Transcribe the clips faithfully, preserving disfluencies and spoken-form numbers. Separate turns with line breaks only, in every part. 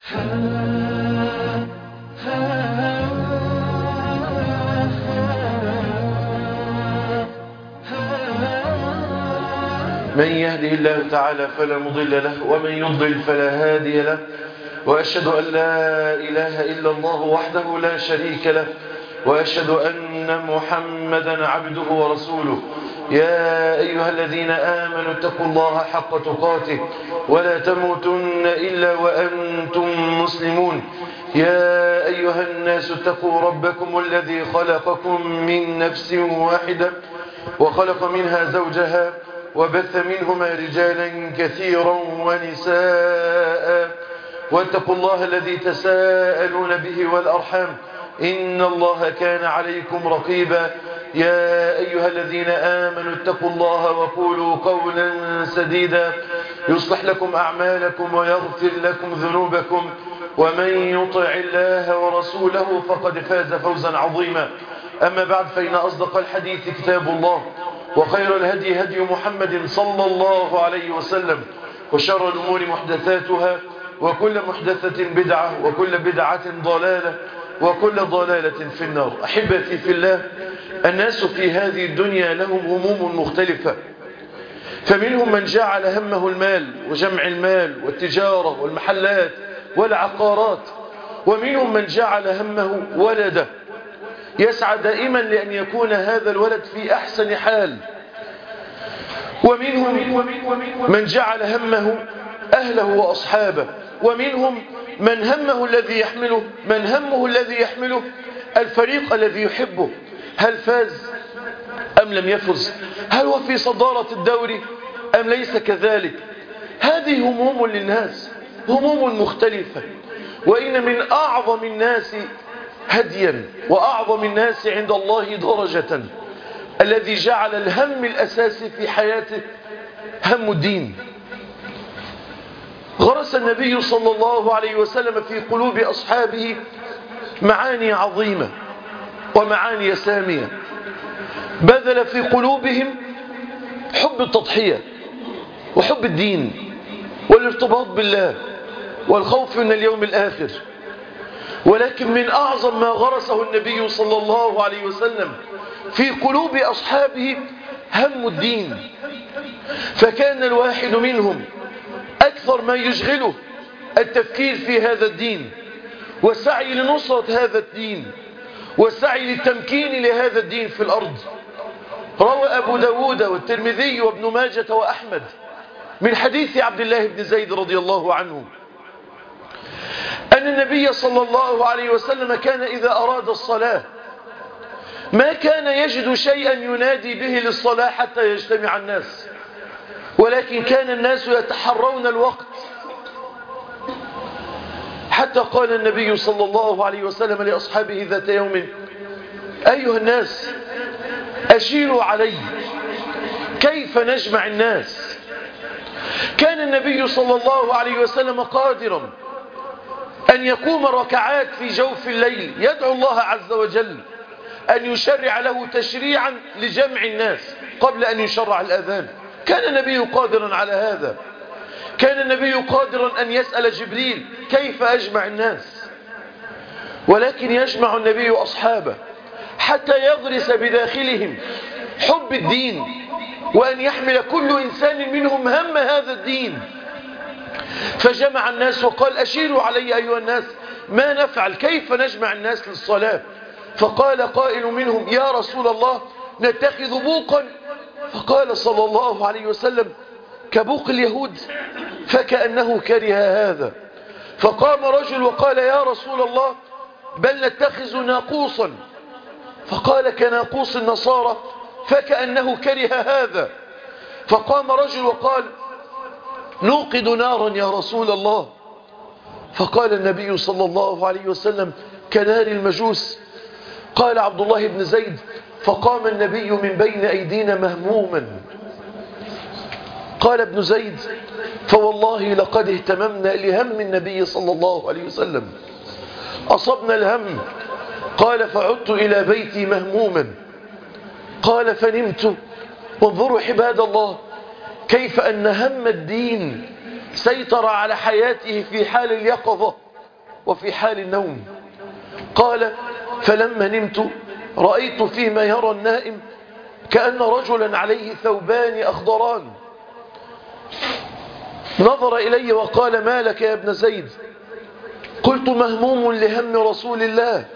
من يهده الله تعالى فلا مضل له ومن يضلل فلا هادي له، وأشهد أن لا إله إلا الله وحده لا شريك له، وأشهد أن محمدا عبده ورسوله. يا أيها الذين آمنوا اتقوا الله حق تقاته ولا تموتن إلا وأنتم مسلمون. يا أيها الناس اتقوا ربكم الذي خلقكم من نفس واحدة وخلق منها زوجها وبث منهما رجالا كثيرا ونساء، واتقوا الله الذي تساءلون به والأرحام إن الله كان عليكم رقيبا. يا أيها الذين آمنوا اتقوا الله وقولوا قولا سديدا يصلح لكم أعمالكم ويغفر لكم ذنوبكم، ومن يطع الله ورسوله فقد فاز فوزا عظيما. أما بعد، فإن أصدق الحديث كتاب الله، وخير الهدي هدي محمد صلى الله عليه وسلم، وشر الأمور محدثاتها، وكل محدثة بدعة، وكل بدعة ضلالة، وكل ضلالة في النار. أحبتي في الله، الناس في هذه الدنيا لهم هموم مختلفة، فمنهم من جعل همه المال وجمع المال والتجارة والمحلات والعقارات، ومنهم من جعل همه ولده، يسعى دائما لأن يكون هذا الولد في أحسن حال. ومنهم من جعل همه أهله وأصحابه، ومنهم من همه الذي يحمله من همه الذي يحمله الفريق الذي يحبه، هل فاز أم لم يفز، هل هو في صدارة الدوري أم ليس كذلك. هذه هموم للناس، هموم مختلفة. وإن من أعظم الناس هديا وأعظم الناس عند الله درجة الذي جعل الهم الأساسي في حياته هم الدين. غرس النبي صلى الله عليه وسلم في قلوب أصحابه معاني عظيمة ومعاني سامية، بذل في قلوبهم حب التضحية وحب الدين والارتباط بالله والخوف من اليوم الآخر. ولكن من أعظم ما غرسه النبي صلى الله عليه وسلم في قلوب أصحابه هم الدين، فكان الواحد منهم أكثر ما يشغله التفكير في هذا الدين والسعي لنصرة هذا الدين والسعي للتمكين لهذا الدين في الأرض. روى أبو داود والترمذي وابن ماجة وأحمد من حديث عبد الله بن زيد رضي الله عنه أن النبي صلى الله عليه وسلم كان إذا أراد الصلاة ما كان يجد شيئا ينادي به للصلاة حتى يجتمع الناس، ولكن كان الناس يتحرون الوقت، حتى قال النبي صلى الله عليه وسلم لأصحابه ذات يوم: أيها الناس أشيروا علي كيف نجمع الناس. كان النبي صلى الله عليه وسلم قادرا أن يقوم ركعات في جوف الليل يدعو الله عز وجل أن يشرع له تشريعا لجمع الناس قبل أن يشرع الأذان. كان النبي قادرا على هذا. كان النبي قادرا أن يسأل جبريل كيف أجمع الناس، ولكن يجمع النبي أصحابه حتى يغرس بداخلهم حب الدين، وأن يحمل كل إنسان منهم هم هذا الدين. فجمع الناس وقال: أشيروا علي أيها الناس، ما نفعل، كيف نجمع الناس للصلاة؟ فقال قائل منهم: يا رسول الله نتخذ بوقا. فقال صلى الله عليه وسلم: كبوق اليهود؟ فكأنه كره هذا. فقام رجل وقال: يا رسول الله بل نتخذ ناقوسا. فقال: كناقوس النصارى؟ فكأنه كره هذا. فقام رجل وقال: نوقد نارا يا رسول الله. فقال النبي صلى الله عليه وسلم: كنار المجوس. قال عبد الله بن زيد: فقام النبي من بين أيدينا مهموما. قال ابن زيد: فوالله لقد اهتممنا لهم النبي صلى الله عليه وسلم، أصبنا الهم. قال: فعدت إلى بيتي مهموما. قال: فنمت. وانظروا عباد الله كيف أن هم الدين سيطر على حياته في حال اليقظة وفي حال النوم. قال فلما نمت رأيت فيما يرى النائم كأن رجلا عليه ثوبان أخضران، نظر إلي وقال ما لك يا ابن زيد؟ قلت مهموم لهم رسول الله،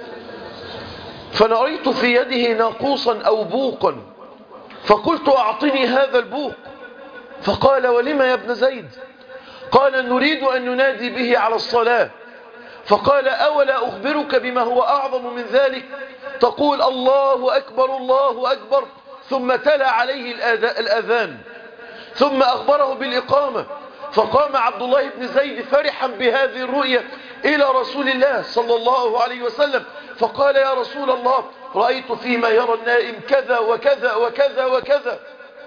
فنريت في يده ناقوسا أو بوقا، فقلت أعطني هذا البوق. فقال ولم يا ابن زيد؟ قال نريد أن ننادي به على الصلاة. فقال أولا أخبرك بما هو أعظم من ذلك؟ تقول الله أكبر الله أكبر، ثم تلا عليه الأذان، ثم أخبره بالإقامة. فقام عبد الله بن زيد فرحا بهذه الرؤية إلى رسول الله صلى الله عليه وسلم، فقال يا رسول الله رأيت فيما يرى النائم كذا وكذا وكذا وكذا.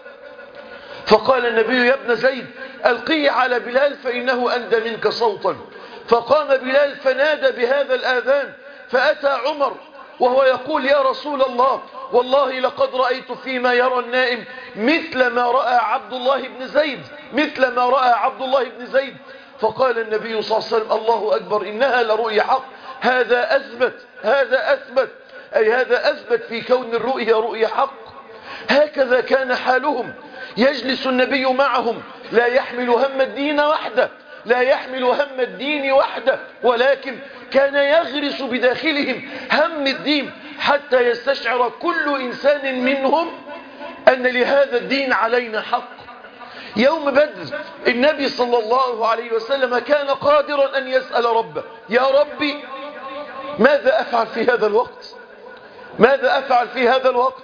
فقال النبي يا ابن زيد ألقيه على بلال فإنه أندى منك صوتا. فقام بلال فنادى بهذا الآذان، فأتى عمر وهو يقول يا رسول الله والله لقد رأيت فيما يرى النائم مثل ما رأى عبد الله بن زيد، مثل ما رأى عبد الله بن زيد. فقال النبي صلى الله عليه وسلم الله أكبر إنها لرؤيا حق. هذا أثبت هذا أثبت أي هذا أثبت في كون الرؤيا رؤيا حق. هكذا كان حالهم، يجلس النبي معهم لا يحمل هم الدين وحده، لا يحمل هم الدين وحده، ولكن كان يغرس بداخلهم هم الدين حتى يستشعر كل إنسان منهم أن لهذا الدين علينا حق. يوم بدر النبي صلى الله عليه وسلم كان قادرا أن يسأل ربه يا ربي ماذا أفعل في هذا الوقت، ماذا أفعل في هذا الوقت؟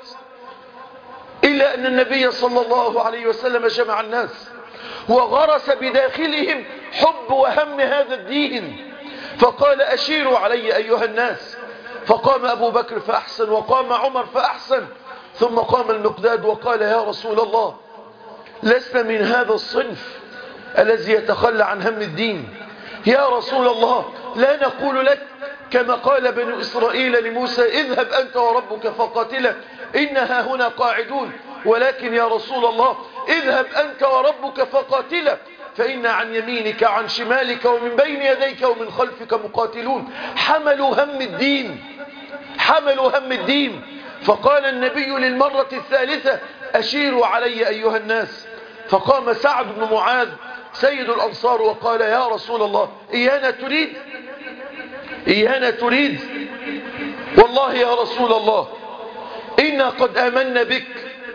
إلا أن النبي صلى الله عليه وسلم جمع الناس وغرس بداخلهم حب وهم هذا الدين، فقال أشيروا علي أيها الناس. فقام أبو بكر فأحسن، وقام عمر فأحسن، ثم قام المقداد وقال يا رسول الله لسنا من هذا الصنف الذي يتخلى عن هم الدين. يا رسول الله لا نقول لك كما قال بنو إسرائيل لموسى اذهب أنت وربك فقاتلا إنها هنا قاعدون، ولكن يا رسول الله اذهب أنت وربك فقاتلا فإن عن يمينك وعن شمالك ومن بين يديك ومن خلفك مقاتلون. حملوا هم الدين، حملوا هم الدين. فقال النبي للمرة الثالثة أشيروا علي أيها الناس. فقام سعد بن معاذ سيد الأنصار وقال يا رسول الله إيانا تريد إيانا تريد والله يا رسول الله إنا قد آمنا بك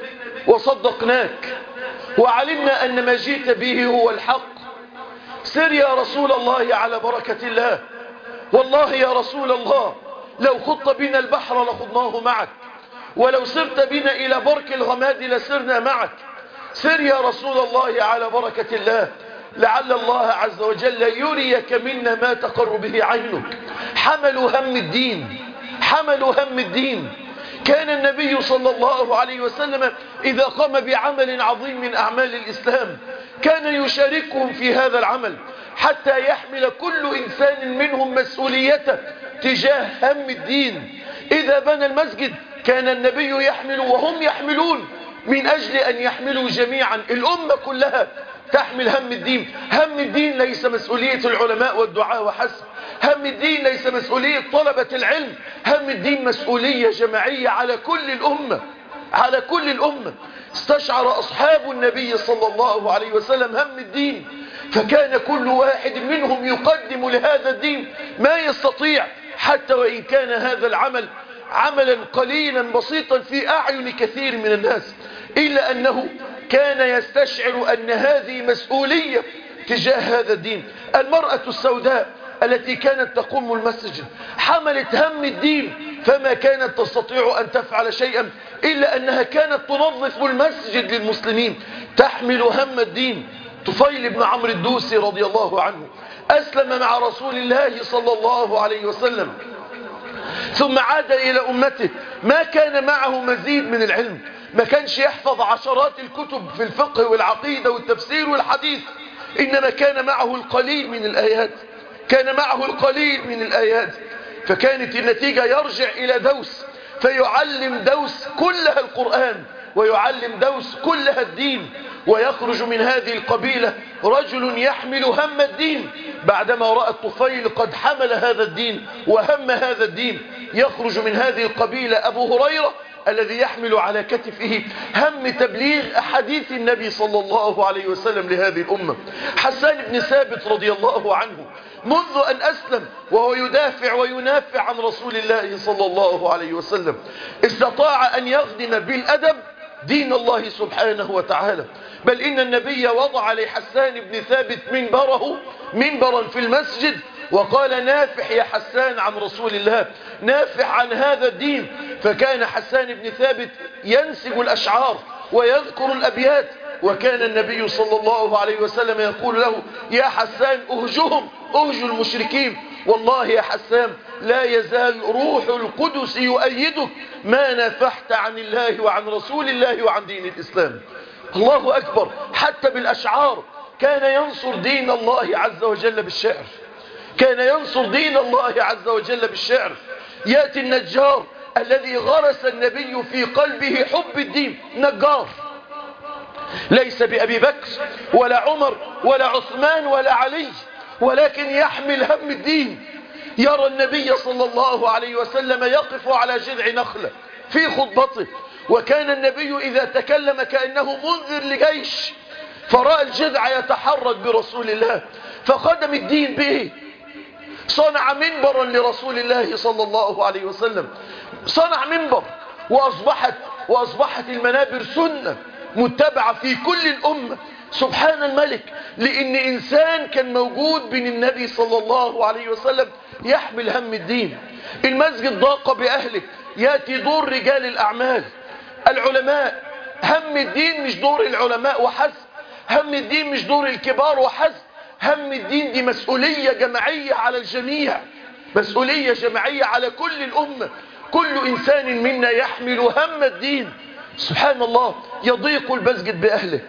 وصدقناك وعلمنا أن ما جئت به هو الحق. سر يا رسول الله على بركة الله، والله يا رسول الله لو خضت بنا البحر لخضناه معك، ولو سرت بنا إلى برك الغماد لسرنا معك. سر يا رسول الله على بركة الله لعل الله عز وجل يريك منا ما تقر به عينك. حملوا هم الدين، حملوا هم الدين. كان النبي صلى الله عليه وسلم إذا قام بعمل عظيم من أعمال الإسلام كان يشاركهم في هذا العمل حتى يحمل كل إنسان منهم مسؤوليته تجاه هم الدين. إذا بنى المسجد كان النبي يحمل وهم يحملون من أجل أن يحملوا جميعا، الأمة كلها تحمل هم الدين. هم الدين ليس مسؤولية العلماء والدعاء وحسب، هم الدين ليس مسؤولية طلبة العلم، هم الدين مسؤولية جماعية على كل الأمة، على كل الأمة. استشعر أصحاب النبي صلى الله عليه وسلم هم الدين، فكان كل واحد منهم يقدم لهذا الدين ما يستطيع، حتى وإن كان هذا العمل عملا قليلا بسيطا في أعين كثير من الناس، إلا أنه كان يستشعر أن هذه مسؤولية تجاه هذا الدين. المرأة السوداء التي كانت تقوم المسجد حملت هم الدين، فما كانت تستطيع أن تفعل شيئا إلا أنها كانت تنظف المسجد للمسلمين، تحمل هم الدين. طفيل بن عمرو الدوسي رضي الله عنه أسلم مع رسول الله صلى الله عليه وسلم، ثم عاد إلى أمته. ما كان معه مزيد من العلم، ما كانش يحفظ عشرات الكتب في الفقه والعقيدة والتفسير والحديث، إنما كان معه القليل من الآيات، كان معه القليل من الآيات. فكانت النتيجة يرجع إلى دوس فيعلم دوس كلها القرآن ويعلم دوس كلها الدين. ويخرج من هذه القبيلة رجل يحمل هم الدين بعدما رأى الطفيل قد حمل هذا الدين وهم هذا الدين. يخرج من هذه القبيلة أبو هريرة الذي يحمل على كتفه هم تبليغ أحاديث النبي صلى الله عليه وسلم لهذه الأمة. حسان بن ثابت رضي الله عنه منذ أن أسلم وهو يدافع وينافع عن رسول الله صلى الله عليه وسلم استطاع أن يخدم بالأدب دين الله سبحانه وتعالى، بل إن النبي وضع لحسان بن ثابت منبره منبرا في المسجد وقال نافح يا حسان عن رسول الله، نافح عن هذا الدين. فكان حسان بن ثابت ينسج الأشعار ويذكر الأبيات، وكان النبي صلى الله عليه وسلم يقول له يا حسان أهجهم أهج المشركين، والله يا حسان لا يزال روح القدس يؤيدك ما نافحت عن الله وعن رسول الله وعن دين الإسلام. الله أكبر. حتى بالأشعار كان ينصر دين الله عز وجل بالشعر، كان ينصر دين الله عز وجل بالشعر. يأتي النجار الذي غرس النبي في قلبه حب الدين، نجار ليس بأبي بكر ولا عمر ولا عثمان ولا علي، ولكن يحمل هم الدين. يرى النبي صلى الله عليه وسلم يقف على جذع نخلة في خطبته، وكان النبي إذا تكلم كأنه منذر لجيش، فرأى الجذع يتحرك برسول الله فخدم الدين به. صنع منبرا لرسول الله صلى الله عليه وسلم، صنع منبر وأصبحت, وأصبحت المنابر سنة متبعة في كل الأمة. سبحان الملك، لأن إنسان كان موجود بين النبي صلى الله عليه وسلم يحمل هم الدين. المسجد ضاق بأهله، يأتي دور رجال الأعمال العلماء. هم الدين مش دور العلماء وحسب، هم الدين مش دور الكبار وحسب، هم الدين دي مسؤولية جماعية على الجميع، مسؤولية جماعية على كل الأمة. كل إنسان منا يحمل هم الدين. سبحان الله، يضيق المسجد بأهله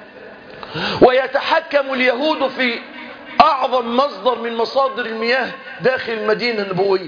ويتحكم اليهود في أعظم مصدر من مصادر المياه داخل المدينة النبوية.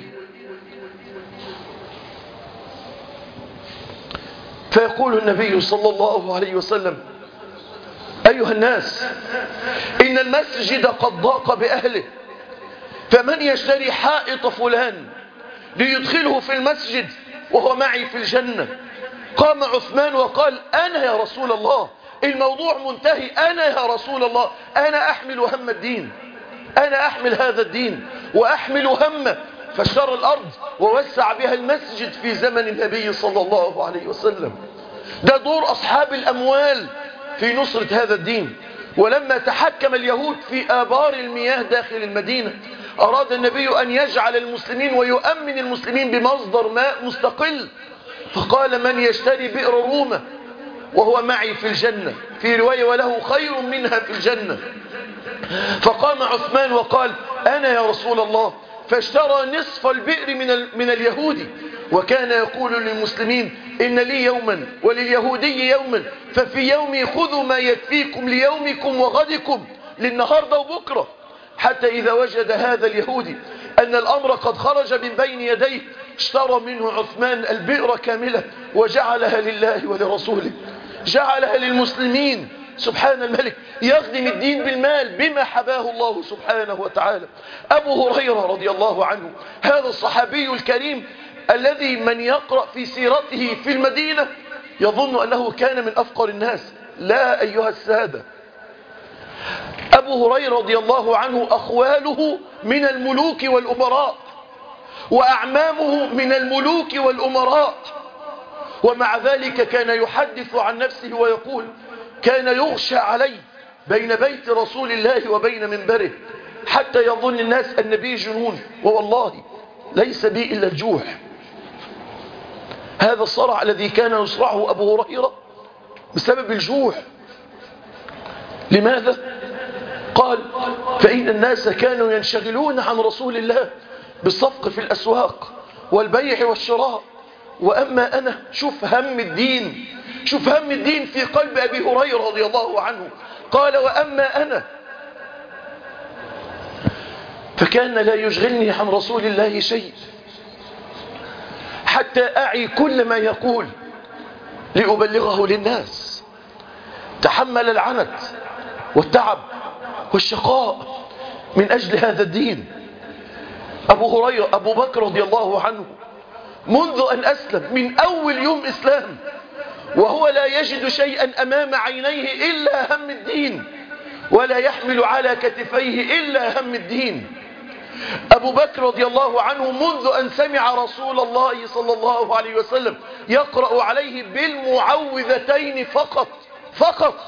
فيقول النبي صلى الله عليه وسلم أيها الناس إن المسجد قد ضاق بأهله، فمن يشتري حائط فلان ليدخله في المسجد وهو معي في الجنة. قام عثمان وقال أنا يا رسول الله، الموضوع منتهي، أنا يا رسول الله، أنا أحمل هم الدين، أنا أحمل هذا الدين وأحمل همه. فاشترى الأرض ووسع بها المسجد في زمن النبي صلى الله عليه وسلم. ده دور أصحاب الأموال في نصرة هذا الدين. ولما تحكم اليهود في آبار المياه داخل المدينة أراد النبي أن يجعل المسلمين ويؤمن المسلمين بمصدر ماء مستقل، فقال من يشتري بئر رومة وهو معي في الجنة، في رواية وله خير منها في الجنة. فقام عثمان وقال أنا يا رسول الله، فاشترى نصف البئر من, من اليهودي، وكان يقول للمسلمين إن لي يوما ولليهودي يوما، ففي يومي خذوا ما يكفيكم ليومكم وغدكم، للنهاردة وبكرة. حتى إذا وجد هذا اليهودي أن الأمر قد خرج من بين يديه اشترى منه عثمان البئر كاملة وجعلها لله ولرسوله، جعلها للمسلمين. سبحان الملك، يخدم الدين بالمال بما حباه الله سبحانه وتعالى. أبو هريرة رضي الله عنه، هذا الصحابي الكريم الذي من يقرأ في سيرته في المدينة يظن أنه كان من أفقر الناس. لا أيها السادة، أبو هريرة رضي الله عنه أخواله من الملوك والأمراء وأعمامه من الملوك والأمراء، ومع ذلك كان يحدث عن نفسه ويقول كان يغشى علي بين بيت رسول الله وبين منبره حتى يظن الناس أن بي جنون، ووالله ليس بي إلا الجوع. هذا الصرع الذي كان يصرعه أبو هريرة بسبب الجوع. لماذا؟ قال فإن الناس كانوا ينشغلون عن رسول الله بالصفق في الأسواق والبيع والشراء، وأما أنا شوف هم الدين، شوف هم الدين في قلب أبي هريرة رضي الله عنه. قال وأما أنا فكان لا يشغلني عن رسول الله شيء حتى أعي كل ما يقول لأبلغه للناس. تحمل العنت والتعب والشقاء من أجل هذا الدين. أبو هريرة أبو بكر رضي الله عنه منذ أن أسلم، من أول يوم إسلام وهو لا يجد شيئا أمام عينيه إلا هم الدين، ولا يحمل على كتفيه إلا هم الدين. أبو بكر رضي الله عنه منذ أن سمع رسول الله صلى الله عليه وسلم يقرأ عليه بالمعوذتين فقط فقط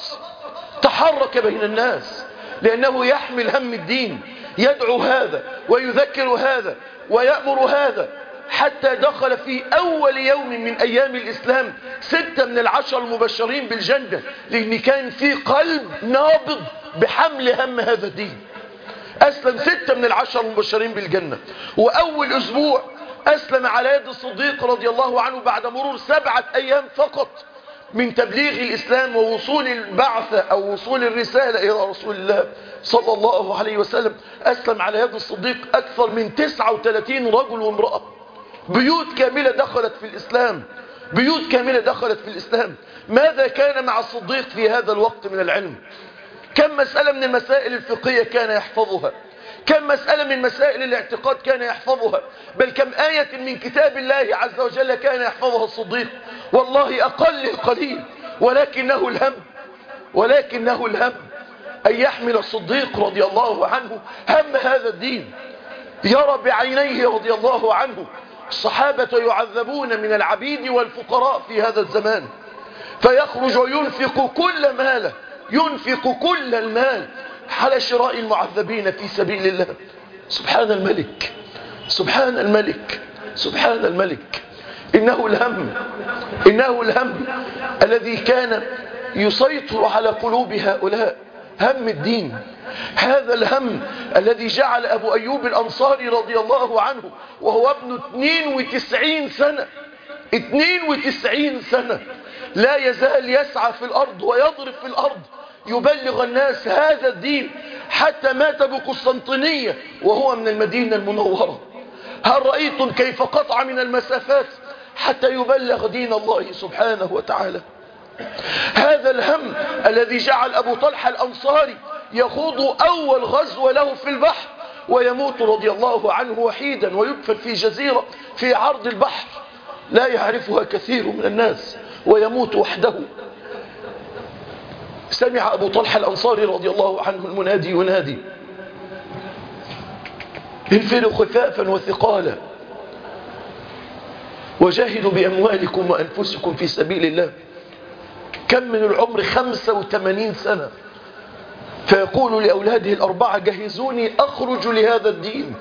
تحرك بين الناس، لأنه يحمل هم الدين، يدعو هذا ويذكر هذا ويأمر هذا، حتى دخل في أول يوم من أيام الإسلام ستة من العشر المبشرين بالجنة، لأن كان في قلب نابض بحمل هم هذا الدين. أسلم ستة من العشر المبشرين بالجنة، وأول أسبوع أسلم على يد الصديق رضي الله عنه بعد مرور سبعة أيام فقط من تبليغ الإسلام ووصول البعثة أو وصول الرسالة إلى رسول الله صلى الله عليه وسلم. أسلم على يد الصديق أكثر من تسعة وثلاثين رجل وامرأة، بيوت كاملة دخلت في الإسلام، بيوت كاملة دخلت في الإسلام. ماذا كان مع الصديق في هذا الوقت من العلم؟ كم مسألة من المسائل الفقهية كان يحفظها، كم مسألة من مسائل الاعتقاد كان يحفظها، بل كم آية من كتاب الله عز وجل كان يحفظها الصديق. والله أقل القليل، ولكنه الهم ولكنه الهم أن يحمل الصديق رضي الله عنه هم هذا الدين. يرى بعينيه رضي الله عنه الصحابة يعذبون من العبيد والفقراء في هذا الزمان، فيخرج وينفق كل ماله، ينفق كل المال على شراء المعذبين في سبيل الله. سبحان الملك سبحان الملك سبحان الملك. إنه الهم إنه الهم الذي كان يسيطر على قلوب هؤلاء، هم الدين. هذا الهم الذي جعل أبو أيوب الأنصاري رضي الله عنه وهو ابن اثنين وتسعين سنة اثنين وتسعين سنة لا يزال يسعى في الأرض ويضرب في الأرض يبلغ الناس هذا الدين، حتى مات بقسطنطينية وهو من المدينة المنورة. هل رأيتم كيف قطع من المسافات حتى يبلغ دين الله سبحانه وتعالى؟ هذا الهم الذي جعل أبو طلحة الأنصاري يخوض أول غزو له في البحر ويموت رضي الله عنه وحيدا ويدفن في جزيرة في عرض البحر لا يعرفها كثير من الناس، ويموت وحده. سمع أبو طلحة الأنصاري رضي الله عنه المنادي ينادي: انفروا خفافا وثقالا وجاهدوا بأموالكم وأنفسكم في سبيل الله. كم من العمر؟ خمسة وثمانين سنة. فيقول لأولاده الأربعة: جهزوني أخرج لهذا الدين.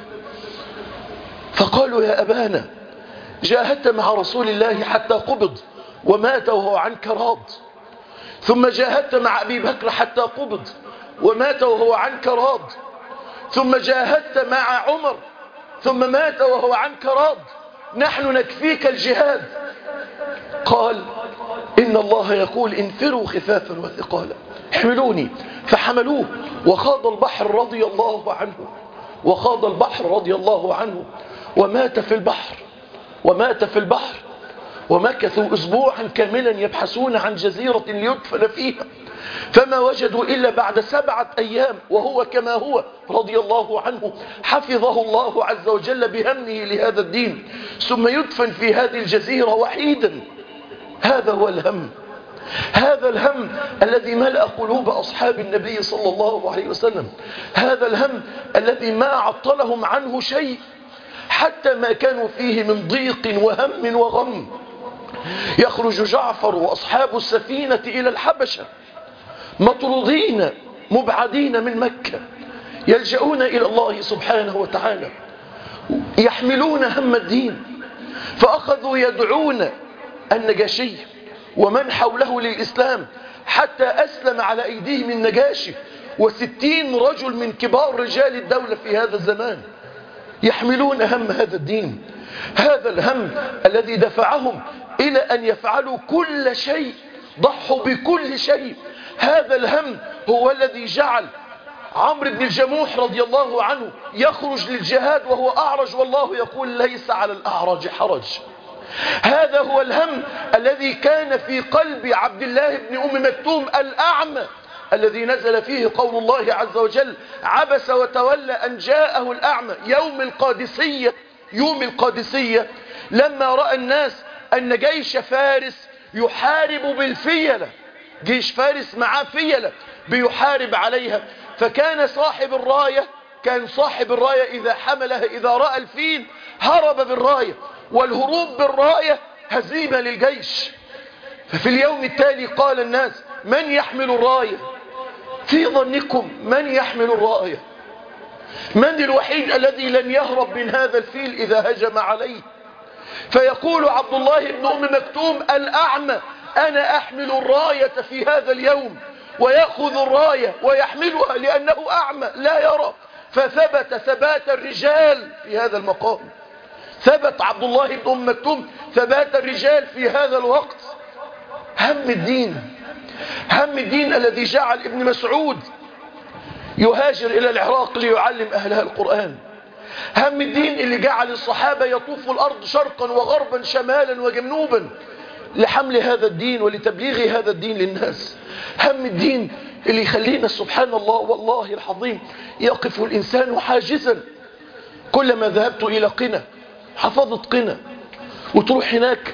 فقالوا: يا أبانا جاهدت مع رسول الله حتى قبض ومات وهو عنك راض، ثم جاهدت مع أبي بكر حتى قبض ومات وهو عنك راض، ثم جاهدت مع عمر ثم مات وهو عنك راض، نحن نكفيك الجهاد. قال: إن الله يقول انفروا خفافا وثقالا. احملوني. فحملوه وخاض البحر رضي الله عنه وخاض البحر رضي الله عنه ومات في البحر ومات في البحر ومكثوا أسبوعا كاملا يبحثون عن جزيرة ليدفن فيها، فما وجدوا إلا بعد سبعة أيام وهو كما هو رضي الله عنه، حفظه الله عز وجل بهمه لهذا الدين، ثم يدفن في هذه الجزيرة وحيدا. هذا هو الهم، هذا الهم الذي ملأ قلوب أصحاب النبي صلى الله عليه وسلم، هذا الهم الذي ما عطلهم عنه شيء حتى ما كانوا فيه من ضيق وهم وغم. يخرج جعفر وأصحاب السفينة إلى الحبشة مطرودين مبعدين من مكة، يلجؤون إلى الله سبحانه وتعالى، يحملون هم الدين. فأخذوا يدعون النجاشي ومن حوله للإسلام حتى أسلم على أيديهم النجاشي وستين رجل من كبار رجال الدولة في هذا الزمان، يحملون هم هذا الدين. هذا الهم الذي دفعهم إلى أن يفعلوا كل شيء، ضحوا بكل شيء. هذا الهم هو الذي جعل عمرو بن الجموح رضي الله عنه يخرج للجهاد وهو أعرج، والله يقول: ليس على الأعرج حرج. هذا هو الهم الذي كان في قلب عبد الله بن أم مكتوم الأعمى، الذي نزل فيه قول الله عز وجل: عبس وتولى أن جاءه الأعمى يوم القادسية. يوم القادسية لما رأى الناس أن جيش فارس يحارب بالفيلة، جيش فارس معاه فيلة بيحارب عليها، فكان صاحب الراية كان صاحب الراية إذا حملها إذا رأى الفيل هرب بالراية، والهروب بالراية هزيمة للجيش. ففي اليوم التالي قال الناس: من يحمل الراية؟ في ظنكم من يحمل الراية؟ من الوحيد الذي لن يهرب من هذا الفيل إذا هجم عليه؟ فيقول عبد الله بن أم مكتوم الأعمى: أنا أحمل الراية في هذا اليوم. ويأخذ الراية ويحملها لأنه أعمى لا يرى، فثبت ثبات الرجال في هذا المقام. ثبت عبد الله بن أم مكتوم ثبات الرجال في هذا الوقت. هم الدين، هم الدين الذي جعل ابن مسعود يهاجر إلى العراق ليعلم أهلها القرآن. هم الدين اللي جعل الصحابة يطوفوا الأرض شرقا وغربا شمالا وجنوبا لحمل هذا الدين ولتبليغ هذا الدين للناس. هم الدين اللي يخلينا سبحان الله والله العظيم يقف الإنسان حاجزا. كلما ذهبت إلى قنا، حفظة قنا، وتروح هناك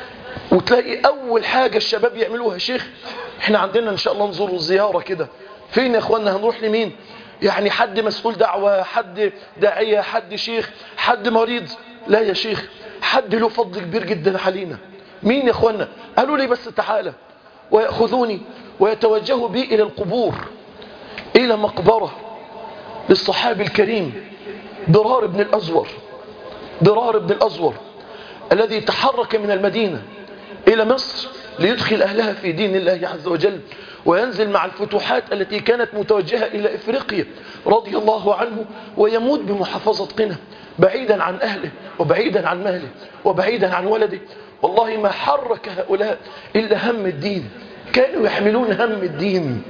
وتلاقي أول حاجة الشباب يعملوها: شيخ احنا عندنا إن شاء الله نزور زيارة كده. فين يا اخوانا؟ هنروح لمين؟ يعني حد مسؤول دعوة، حد داعية، حد شيخ، حد مريض؟ لا يا شيخ، حد له فضل كبير جدا علينا. مين يا اخوانا؟ قالوا لي بس تعالى. ويأخذوني ويتوجهوا بي إلى القبور، إلى مقبرة للصحابي الكريم ضرار بن الأزور. ضرار بن الأزور الذي تحرك من المدينة إلى مصر ليدخل أهلها في دين الله عز وجل، وينزل مع الفتوحات التي كانت متوجهة إلى إفريقيا رضي الله عنه، ويموت بمحافظة قنا بعيدا عن أهله وبعيدا عن ماله وبعيدا عن ولده. والله ما حرك هؤلاء إلا هم الدين، كانوا يحملون هم الدين.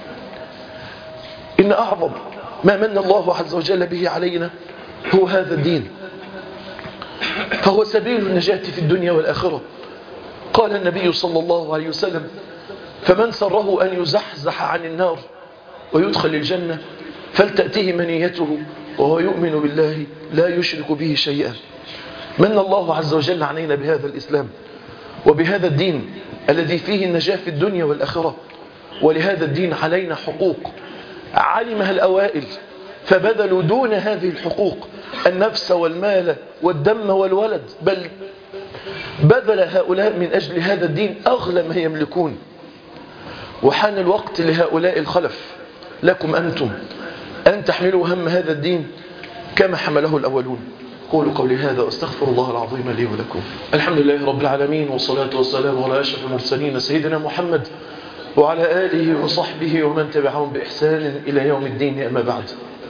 إن أعظم ما من الله عز وجل به علينا هو هذا الدين، فهو سبيل النجاة في الدنيا والآخرة. قال النبي صلى الله عليه وسلم: فمن سره أن يزحزح عن النار ويدخل الجنة فلتأتيه منيته وهو يؤمن بالله لا يشرك به شيئا. من الله عز وجل علينا بهذا الإسلام وبهذا الدين الذي فيه النجاة في الدنيا والآخرة. ولهذا الدين علينا حقوق علمها الأوائل فبذلوا دون هذه الحقوق النفس والمال والدم والولد، بل بذل هؤلاء من أجل هذا الدين أغلى ما يملكون. وحان الوقت لهؤلاء الخلف لكم أنتم أن تحملوا هم هذا الدين كما حمله الأولون. قولوا قولي هذا واستغفر الله العظيم لي ولكم. الحمد لله رب العالمين، والصلاة والسلام على أشرف المرسلين سيدنا محمد وعلى آله وصحبه ومن تبعهم بإحسان إلى يوم الدين. أما بعد،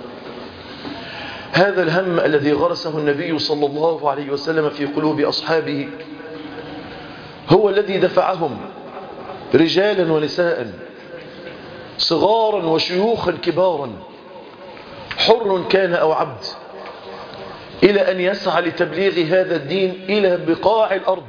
هذا الهم الذي غرسه النبي صلى الله عليه وسلم في قلوب أصحابه هو الذي دفعهم رجالا ونساء، صغارا وشيوخا كبارا، حر كان أو عبد، إلى أن يسعى لتبليغ هذا الدين إلى بقاع الأرض.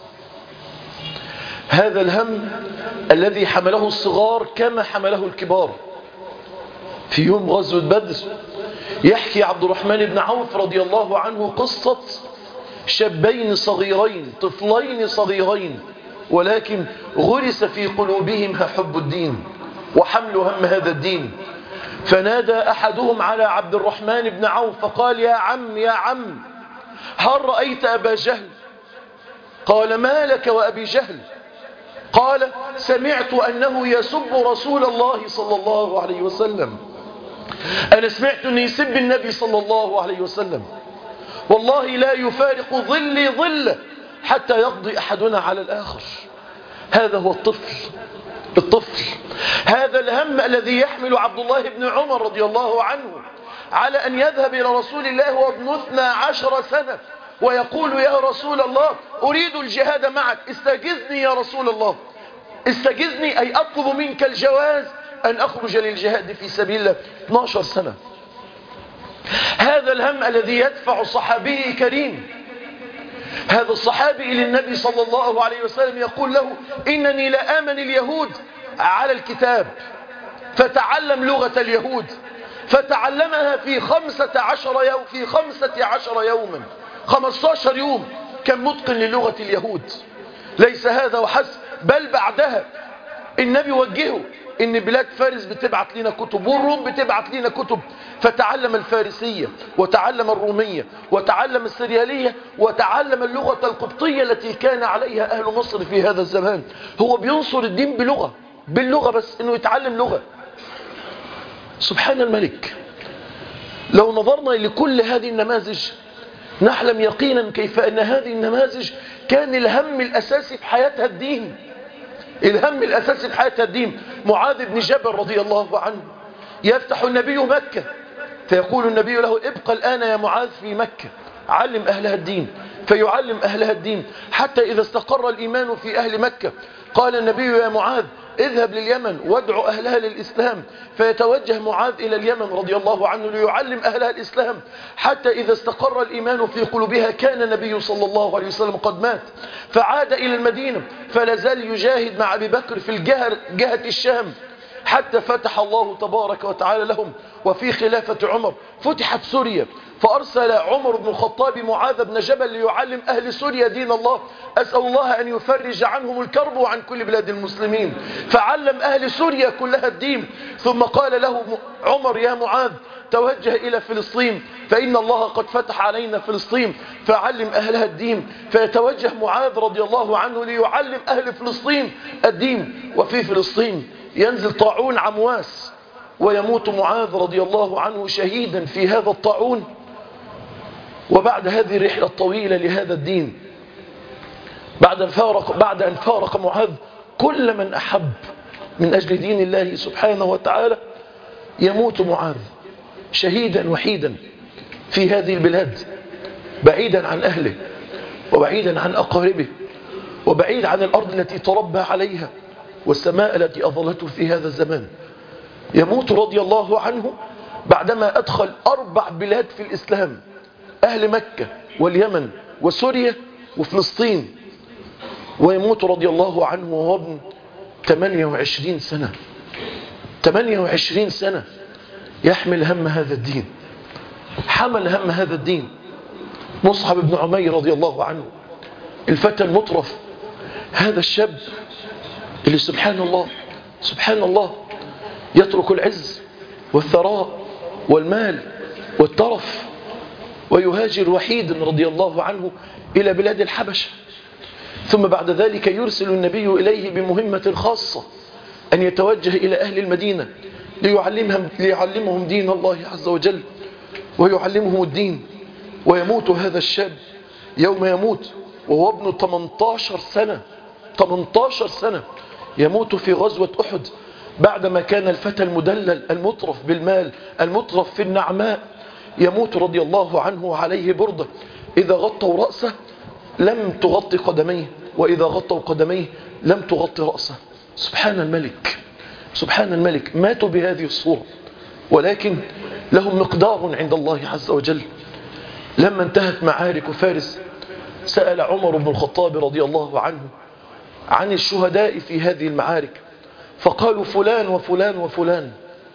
هذا الهم الذي حمله الصغار كما حمله الكبار. في يوم غزوة بدر يحكي عبد الرحمن بن عوف رضي الله عنه قصة شابين صغيرين، طفلين صغيرين، ولكن غرس في قلوبهم حب الدين وحمل هم هذا الدين. فنادى أحدهم على عبد الرحمن بن عوف فقال: يا عم يا عم، هل رأيت أبا جهل؟ قال: ما لك وأبي جهل؟ قال: سمعت أنه يسب رسول الله صلى الله عليه وسلم. أنا سمعت أنه يسب النبي صلى الله عليه وسلم. والله لا يفارق ظلي ظله حتى يقضي أحدنا على الآخر. هذا هو الطفل. الطفل هذا الهم الذي يحمل عبد الله بن عمر رضي الله عنه على أن يذهب إلى رسول الله وابن اثنى عشر سنة ويقول: يا رسول الله أريد الجهاد معك، استجزني يا رسول الله، استجزني، أي أطلب منك الجواز أن أخرج للجهاد في سبيل الله. اثني عشر سنة. هذا الهم الذي يدفع صحابي كريم هذا الصحابي إلى النبي صلى الله عليه وسلم يقول له إنني لآمن اليهود على الكتاب، فتعلم لغة اليهود، فتعلمها في خمسة عشر يوم في خمسة عشر يوما، خمسة عشر يوم كان متقن للغة اليهود. ليس هذا وحسب، بل بعدها النبي وجهه ان بلاد فارس بتبعت لنا كتب والروم بتبعت لنا كتب، فتعلم الفارسية وتعلم الرومية وتعلم السريالية وتعلم اللغة القبطية التي كان عليها أهل مصر في هذا الزمان. هو بينصر الدين بلغة، باللغة بس، انه يتعلم لغة. سبحان الملك. لو نظرنا لكل هذه النماذج نعلم يقينا كيف أن هذه النماذج كان الهم الأساسي في حياتها الدين. الهم الأساسي في حياتها الدين. معاذ بن جبل رضي الله عنه يفتح النبي مكة، فيقول النبي له ابقى الآن يا معاذ في مكة، علم أهلها الدين. فيعلم أهلها الدين حتى إذا استقر الإيمان في أهل مكة قال النبي يا معاذ اذهب لليمن وادعو أهلها للإسلام. فيتوجه معاذ إلى اليمن رضي الله عنه ليعلم أهلها الإسلام حتى إذا استقر الإيمان في قلوبها. كان النبي صلى الله عليه وسلم قد مات، فعاد إلى المدينة فلازال يجاهد مع أبي بكر في الجهة جهة الشام حتى فتح الله تبارك وتعالى لهم. وفي خلافة عمر فتحت سوريا، فأرسل عمر بن الخطاب معاذ بن جبل ليعلم أهل سوريا دين الله. أسأل الله أن يفرج عنهم الكرب وعن كل بلاد المسلمين. فعلم أهل سوريا كلها الدين. ثم قال له عمر يا معاذ توجه إلى فلسطين فإن الله قد فتح علينا فلسطين، فعلم أهلها الدين. فيتوجه معاذ رضي الله عنه ليعلم أهل فلسطين الدين. وفي فلسطين ينزل طاعون عمواس ويموت معاذ رضي الله عنه شهيدا في هذا الطاعون. وبعد هذه الرحلة الطويلة لهذا الدين، بعد أن فارق, بعد أن فارق معاذ كل من أحب من أجل دين الله سبحانه وتعالى، يموت معاذ شهيدا وحيدا في هذه البلاد، بعيدا عن أهله وبعيدا عن أقاربه وبعيد عن الأرض التي تربى عليها والسماء التي أظلته في هذا الزمان. يموت رضي الله عنه بعدما أدخل أربع بلاد في الإسلام، أهل مكة واليمن وسوريا وفلسطين. ويموت رضي الله عنه وهو ابن ثمانية وعشرين سنة، ثمانية وعشرين سنة يحمل هم هذا الدين، حمل هم هذا الدين. مصعب بن عمير رضي الله عنه الفتى المطرف، هذا الشاب اللي سبحان الله سبحان الله يترك العز والثراء والمال والترف ويهاجر وحيدا رضي الله عنه إلى بلاد الحبشة. ثم بعد ذلك يرسل النبي إليه بمهمة خاصة أن يتوجه إلى أهل المدينة ليعلمهم, ليعلمهم دين الله عز وجل ويعلمهم الدين. ويموت هذا الشاب يوم يموت وهو ابن ثمانية عشر سنة، ثمانية عشر سنة يموت في غزوة أحد بعدما كان الفتى المدلل المطرف بالمال المطرف في النعماء. يموت رضي الله عنه وعليه بردة إذا غطوا رأسه لم تغطي قدميه وإذا غطوا قدميه لم تغطي رأسه. سبحان الملك سبحان الملك. ماتوا بهذه الصورة ولكن لهم مقدار عند الله عز وجل. لما انتهت معارك فارس سأل عمر بن الخطاب رضي الله عنه عن الشهداء في هذه المعارك، فقالوا فلان وفلان وفلان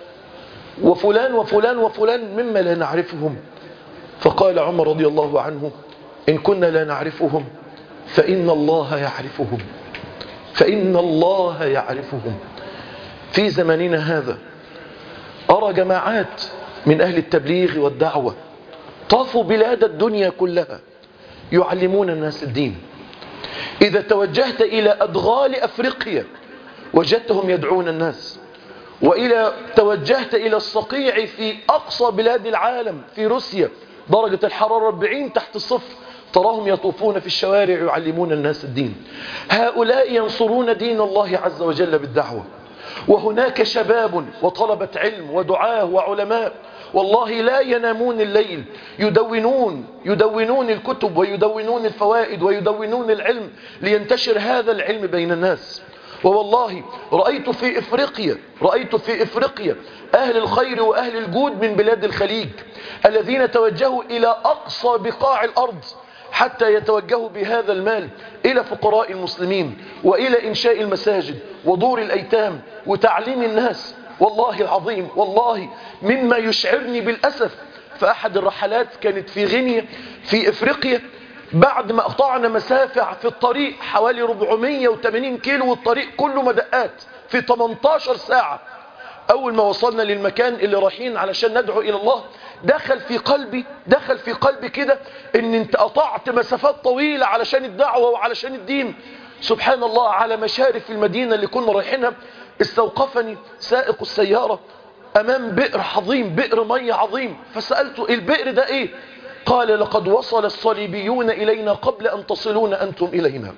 وفلان وفلان وفلان مما لا نعرفهم. فقال عمر رضي الله عنه إن كنا لا نعرفهم فإن الله يعرفهم، فإن الله يعرفهم. في زماننا هذا أرى جماعات من أهل التبليغ والدعوة طافوا بلاد الدنيا كلها يعلمون الناس الدين. إذا توجهت إلى أدغال أفريقيا وجدتهم يدعون الناس، وإلى توجهت إلى الصقيع في أقصى بلاد العالم في روسيا درجة الحرارة أربعين تحت الصفر تراهم يطوفون في الشوارع يعلمون الناس الدين. هؤلاء ينصرون دين الله عز وجل بالدعوة. وهناك شباب وطلبة علم ودعاة وعلماء والله لا ينامون الليل يدونون يدونون الكتب ويدونون الفوائد ويدونون العلم لينتشر هذا العلم بين الناس. ووالله رأيت في إفريقيا رأيت في إفريقيا أهل الخير وأهل الجود من بلاد الخليج الذين توجهوا إلى أقصى بقاع الأرض حتى يتوجهوا بهذا المال إلى فقراء المسلمين وإلى إنشاء المساجد ودور الأيتام وتعليم الناس. والله العظيم والله مما يشعرني بالأسف، فأحد الرحلات كانت في غينيا في إفريقيا، بعد ما قطعنا مسافة في الطريق حوالي أربعمائة وثمانين كيلو والطريق كله مدقات في ثمانية عشر ساعة، أول ما وصلنا للمكان اللي رايحين علشان ندعو إلى الله دخل في قلبي دخل في قلبي كده إن أنت قطعت مسافات طويلة علشان الدعوة وعلشان الدين. سبحان الله، على مشارف المدينة اللي كنا رايحينها استوقفني سائق السيارة أمام بئر عظيم، بئر مية عظيم، فسألته البئر ده إيه؟ قال لقد وصل الصليبيون إلينا قبل أن تصلون أنتم إلينا.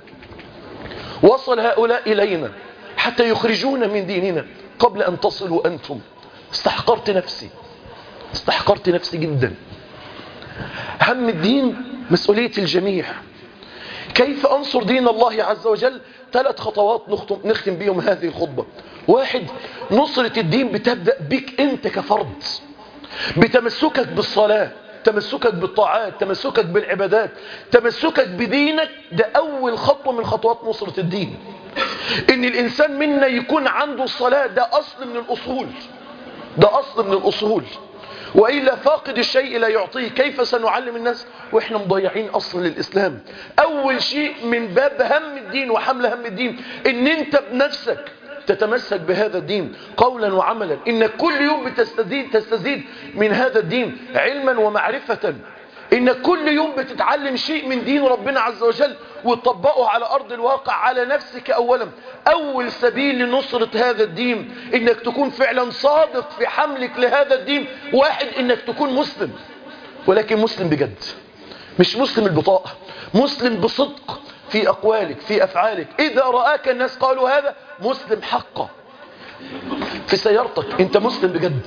وصل هؤلاء إلينا حتى يخرجونا من ديننا قبل أن تصلوا أنتم. استحقرت نفسي استحقرت نفسي جدا. هم الدين مسؤولية الجميع. كيف أنصر دين الله عز وجل؟ ثلاث خطوات نختم بيهم هذه الخطبة. واحد، نصرة الدين بتبدأ بك أنت كفرد، بتمسكك بالصلاة، تمسكك بالطاعات، تمسكك بالعبادات، تمسكك بدينك. ده أول خطوة من خطوات نصرة الدين، إن الإنسان منا يكون عنده الصلاة. ده أصل من الأصول، ده أصل من الأصول، وإلا فاقد الشيء لا يعطيه. كيف سنعلم الناس وإحنا مضيعين أصل للإسلام؟ أول شيء من باب هم الدين وحمل هم الدين إن أنت بنفسك تتمسك بهذا الدين قولا وعملا، إنك كل يوم بتستزيد تستزيد من هذا الدين علما ومعرفة، إنك كل يوم بتتعلم شيء من دين ربنا عز وجل وتطبقه على أرض الواقع على نفسك أولا. أول سبيل لنصرة هذا الدين إنك تكون فعلا صادق في حملك لهذا الدين. واحد، إنك تكون مسلم، ولكن مسلم بجد، مش مسلم البطاقة، مسلم بصدق في أقوالك في أفعالك. إذا رآك الناس قالوا هذا مسلم حقا. في سيارتك أنت مسلم بجد،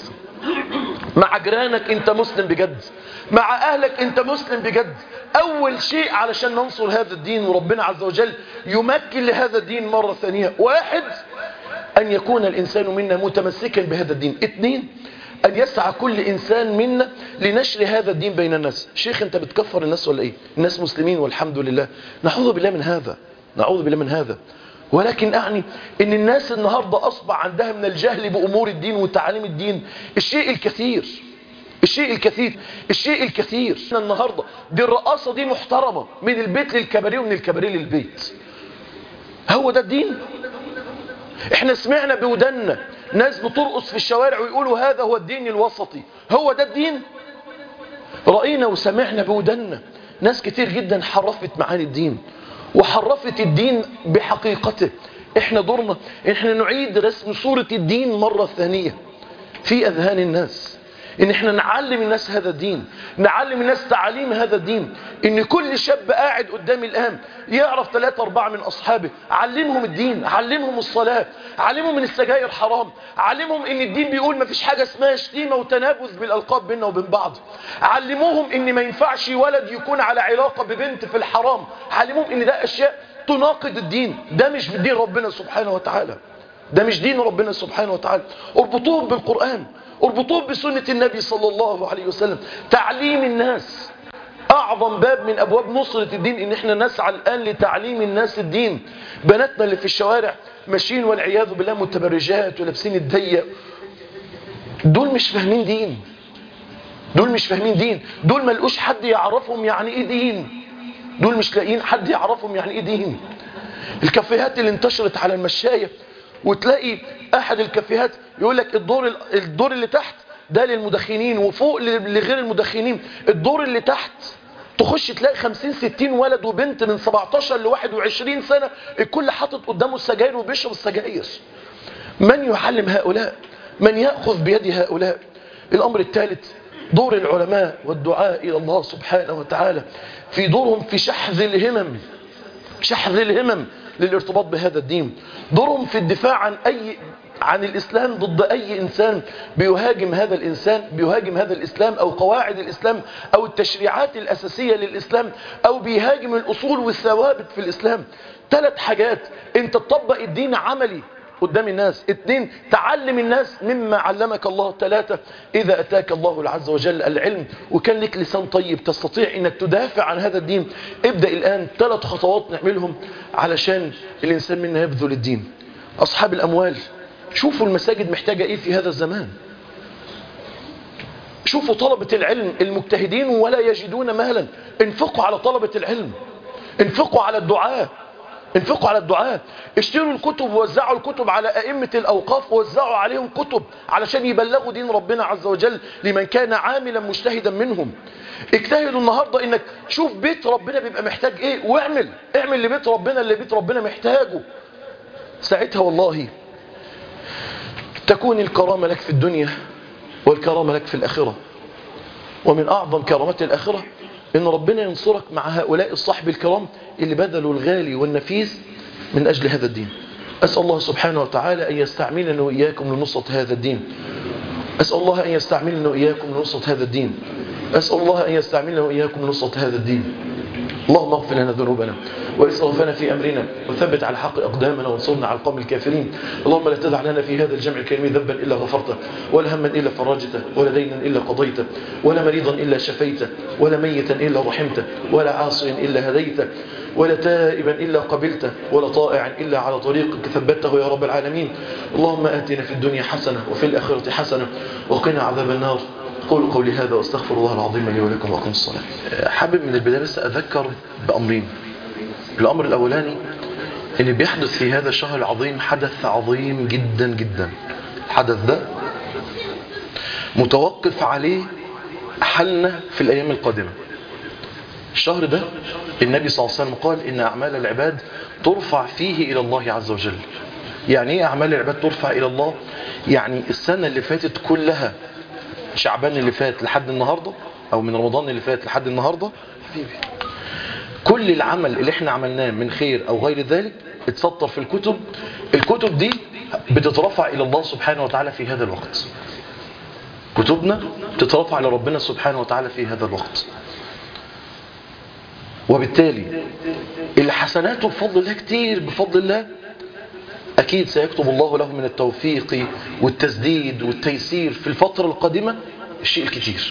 مع جيرانك أنت مسلم بجد، مع أهلك أنت مسلم بجد. أول شيء علشان ننصر هذا الدين وربنا عز وجل يمكن لهذا الدين مرة ثانية، واحد، أن يكون الإنسان منا متمسكا بهذا الدين. اثنين، أن يسعى كل إنسان منا لنشر هذا الدين بين الناس. شيخ أنت بتكفر الناس ولا إيه؟ الناس مسلمين والحمد لله. نعوذ بالله من هذا، نعوذ بالله من هذا. ولكن أعني أن الناس النهاردة أصبح عندها من الجهل بأمور الدين وتعاليم الدين الشيء الكثير الشيء الكثير الشيء الكثير النهاردة دي الرقاصة دي محترمة من البيت للكباريه ومن الكباريه للبيت. هو ده الدين؟ احنا سمعنا بودنا ناس بترقص في الشوارع ويقولوا هذا هو الدين الوسطي. هو ده الدين؟ رأينا وسمعنا بودنا ناس كتير جدا حرفت معاني الدين وحرفت الدين بحقيقته. احنا دورنا احنا نعيد رسم صورة الدين مرة ثانية في أذهان الناس، ان احنا نعلم الناس هذا الدين، نعلم الناس تعاليم هذا الدين. ان كل شاب قاعد قدامي الان يعرف ثلاثة اربعة من اصحابه، علمهم الدين، علمهم الصلاة، علمهم ان السجاير حرام، علمهم ان الدين بيقول ما فيش حاجة اسمها شتيمة وتنابذ بالالقاب بيننا وبين بعض، علموهم ان ما ينفعش ولد يكون على علاقة ببنت في الحرام، علموهم ان ده اشياء تناقض الدين. ده مش دين ربنا سبحانه وتعالى، ده مش دين ربنا سبحانه وتعالى. اربطوهم بالقرآن، اربطوه بسنة النبي صلى الله عليه وسلم. تعليم الناس أعظم باب من أبواب نصرة الدين، إن إحنا نسعى الآن لتعليم الناس الدين. بناتنا اللي في الشوارع ماشيين والعياذ بالله متبرجات ولابسين الضيق، دول مش فاهمين دين، دول مش فاهمين دين، دول ما لقوش حد يعرفهم يعني إيه دين، دول مش لاقيين حد يعرفهم يعني إيه دين. الكافيهات اللي انتشرت على المشاية، وتلاقي احد الكافيهات يقول لك الدور الدور اللي تحت ده للمدخنين وفوق لغير المدخنين. الدور اللي تحت تخش تلاقي خمسين ستين ولد وبنت من سبعتاشر ل واحد وعشرين سنة، الكل حاطط قدامه السجاير وبيشرب السجاير. من يعلم هؤلاء؟ من يأخذ بيد هؤلاء؟ الأمر الثالث، دور العلماء والدعاء إلى الله سبحانه وتعالى في دورهم في شحذ الهمم، شحذ الهمم للارتباط بهذا الدين. دورهم في الدفاع عن أي عن الإسلام ضد أي إنسان بيهاجم هذا الإنسان، بيهاجم هذا الإسلام أو قواعد الإسلام أو التشريعات الأساسية للإسلام، أو بيهاجم الأصول والثوابت في الإسلام. ثلاث حاجات: أنت تطبق الدين عملي قدام الناس. اتنين، تعلم الناس مما علمك الله. ثلاثة، إذا أتاك الله عز وجل العلم وكان لك لسان طيب تستطيع إنك تدافع عن هذا الدين، ابدأ الآن ثلاث خطوات نعملهم علشان الإنسان منا يبذل الدين. أصحاب الأموال، شوفوا المساجد محتاجة إيه في هذا الزمان. شوفوا طلبة العلم المجتهدين ولا يجدون مهلا، انفقوا على طلبة العلم، انفقوا على الدعاء، انفقوا على الدعاء. اشتروا الكتب ووزعوا الكتب على أئمة الأوقاف، ووزعوا عليهم كتب علشان يبلغوا دين ربنا عز وجل لمن كان عاملا مجتهدا منهم. اجتهدوا النهاردة انك شوف بيت ربنا بيبقى محتاج ايه واعمل، اعمل لبيت ربنا اللي بيت ربنا محتاجه. ساعتها والله تكون الكرامة لك في الدنيا والكرامة لك في الآخرة. ومن أعظم كرامات الآخرة إن ربنا ينصرك مع هؤلاء الصحب الكرام اللي بذلوا الغالي والنفيس من أجل هذا الدين. أسأل الله سبحانه وتعالى أن يستعملنا وإياكم لنصرة هذا الدين. أسأل الله أن يستعملنا وإياكم لنصرة هذا الدين. أسأل الله أن يستعملنا وإياكم لنصرة هذا الدين. اللهم اغفر لنا ذنوبنا وإسرافنا في أمرنا وثبت على حق أقدامنا وانصرنا على القوم الكافرين. اللهم لا تدع لنا في هذا الجمع الكريم ذنبا إلا غفرته، ولا هما إلا فرجته، ولا دينا إلا قضيته، ولا مريضا إلا شفيته، ولا ميتا إلا رحمته، ولا عاصيا إلا هديته، ولا تائبا إلا قبلته، ولا طائعا إلا على طريقك ثبته يا رب العالمين. اللهم آتنا في الدنيا حسنة وفي الآخرة حسنة وقنا عذاب النار. قولوا قولي هذا واستغفر الله العظيم لي ولكم وأقم الصلاة. حابب من البداية بس أذكر بأمرين. الأمر الأولاني إن بيحدث في هذا الشهر العظيم حدث عظيم جدا جدا. الحدث ده متوقف عليه حلنا في الأيام القادمة. الشهر ده النبي صلى الله عليه وسلم قال إن أعمال العباد ترفع فيه إلى الله عز وجل. يعني إيه أعمال العباد ترفع إلى الله؟ يعني السنة اللي فاتت كلها، شعبان اللي فات لحد النهاردة أو من رمضان اللي فات لحد النهاردة، كل العمل اللي احنا عملناه من خير أو غير ذلك اتسطر في الكتب. الكتب دي بتترفع إلى الله سبحانه وتعالى في هذا الوقت. كتبنا تترفع لربنا سبحانه وتعالى في هذا الوقت. وبالتالي الحسنات بفضل الله كتير، بفضل الله أكيد سيكتب الله له من التوفيق والتسديد والتيسير في الفترة القادمة الشيء الكتير.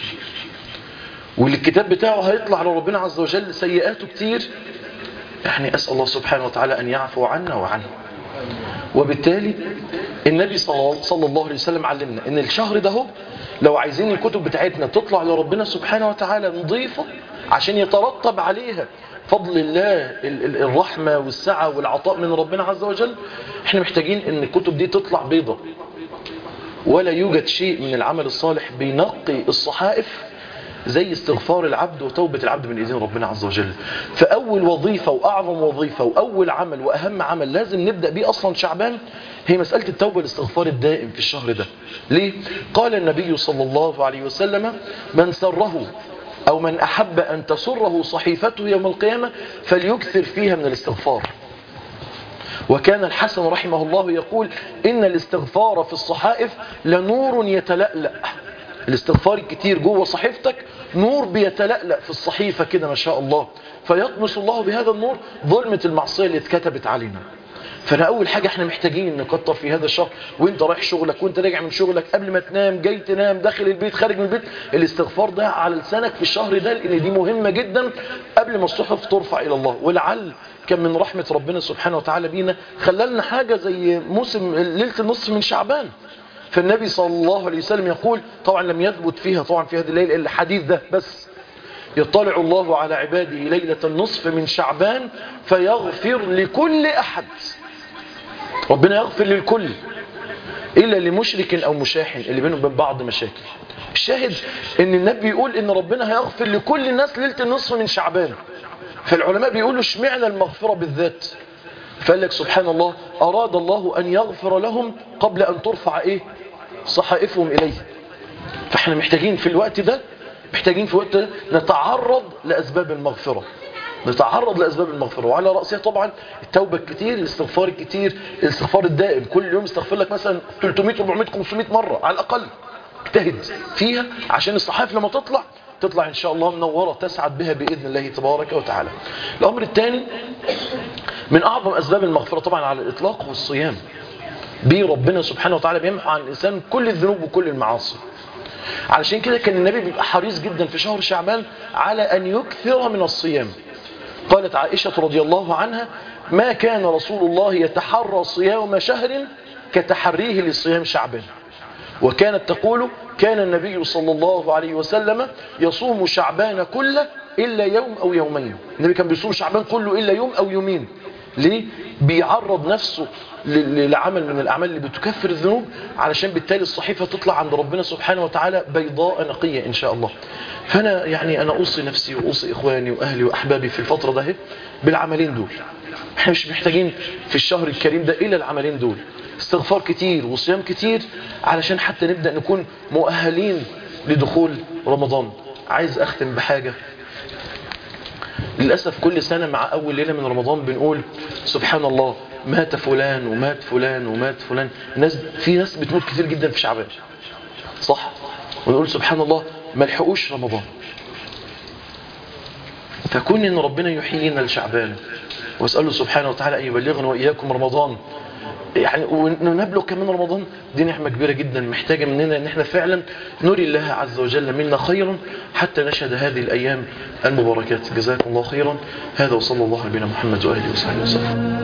والكتاب بتاعه هيطلع لربنا عز وجل سيئاته كتير. يعني أسأل الله سبحانه وتعالى أن يعفو عنا وعنه. وبالتالي النبي صلى الله عليه وسلم علمنا أن الشهر ده لو عايزين الكتب بتاعتنا تطلع لربنا سبحانه وتعالى نضيفة عشان يترتب عليها فضل الله الرحمة والسعة والعطاء من ربنا عز وجل، احنا محتاجين ان الكتب دي تطلع بيضة. ولا يوجد شيء من العمل الصالح بينقي الصحائف زي استغفار العبد وتوبة العبد من إذن ربنا عز وجل. فأول وظيفة وأعظم وظيفة وأول عمل وأهم عمل لازم نبدأ بيه أصلا شعبان هي مسألة التوبة والاستغفار الدائم في الشهر ده. ليه؟ قال النبي صلى الله عليه وسلم: من سره أو من أحب أن تسره صحيفته يوم القيامة فليكثر فيها من الاستغفار. وكان الحسن رحمه الله يقول: إن الاستغفار في الصحائف لنور يتلألأ. الاستغفار الكتير جوه صحيفتك نور بيتلألأ في الصحيفة كده ما شاء الله، فيطمس الله بهذا النور ظلمة المعصية اللي اتكتبت علينا. فأنا أول حاجة احنا محتاجين نكتر في هذا الشهر، وانت رايح شغلك وانت راجع من شغلك، قبل ما تنام، جاي تنام، داخل البيت، خارج من البيت، الاستغفار ده على لسانك في الشهر ده، لأن دي مهمة جدا قبل ما الصحف ترفع إلى الله. ولعل كان من رحمة ربنا سبحانه وتعالى بينا خلالنا حاجة زي موسم ليلة النصف من شعبان. فالنبي صلى الله عليه وسلم يقول، طبعا لم يثبت فيها طبعا في هذه الليلة إلا الحديث ده بس: يطلع الله على عباده ليلة النصف من شعبان فيغفر لكل أحد. ربنا يغفر للكل إلا لمشرك أو مشاحن اللي بينهم وبين بعض مشاكل. الشاهد ان النبي يقول ان ربنا هيغفر لكل الناس ليلة النصف من شعبان. فالعلماء بيقولوا اشمعنى المغفرة بالذات؟ فقال لك سبحان الله: أراد الله أن يغفر لهم قبل أن ترفع إيه؟ صحائفهم إليه. فاحنا محتاجين في الوقت ده، محتاجين في الوقت ده نتعرض لأسباب المغفرة، نتعرض لأسباب المغفرة، وعلى رأسها طبعا التوبة الكتير، الاستغفار الكتير، الاستغفار الدائم. كل يوم استغفر لك مثلا ثلاثمائة أربعمائة خمسمائة مرة على الأقل، اجتهد فيها عشان الصحائف لما تطلع تطلع إن شاء الله منورة تسعد بها بإذن الله تبارك وتعالى. الأمر الثاني من أعظم أسباب المغفرة طبعا على الإطلاق هو الصيام.
بيه ربنا سبحانه وتعالى بيمحو عن الإنسان كل الذنوب وكل المعاصي. علشان كده كان النبي بيبقى حريص جدا في شهر شعبان على أن يكثر من الصيام. قالت عائشة رضي الله عنها: ما كان رسول الله يتحرى صيام شهر كتحريه لصيام شعبان. وكانت تقول: كان النبي صلى الله عليه وسلم يصوم شعبان كله إلا يوم أو يومين. النبي كان بيصوم شعبان كله إلا يوم أو يومين. ليه؟ بيعرض نفسه لعمل من الأعمال اللي بتكفر الذنوب، علشان بالتالي الصحيفة تطلع عند ربنا سبحانه وتعالى بيضاء نقية إن شاء الله. فأنا يعني أنا أوصي نفسي وأوصي إخواني وأهلي وأحبابي في الفترة ده بالعملين دول. احنا مش محتاجين في الشهر الكريم ده إلا العملين دول، استغفار كتير وصيام كتير، علشان حتى نبدأ نكون مؤهلين لدخول رمضان. عايز أختم بحاجة. للأسف كل سنة مع أول ليلة من رمضان بنقول سبحان الله مات فلان ومات فلان ومات فلان. ناس في ناس بتموت كتير جدا في شعبان، صح؟ ونقول سبحان الله ما لحقوش رمضان. فكون إن ربنا يحيينا لشعبان، واسأله سبحانه وتعالى أن يبلغنا وإياكم رمضان، يعني ونبلغ كمان رمضان. دي نعمة كبيرة جدا محتاجة مننا ان احنا فعلا نري الله عز وجل منا خيرا حتى نشهد هذه الأيام المباركات. جزاكم الله خيرا. هذا وصلى الله على نبينا محمد وآله وصحبه وسلم.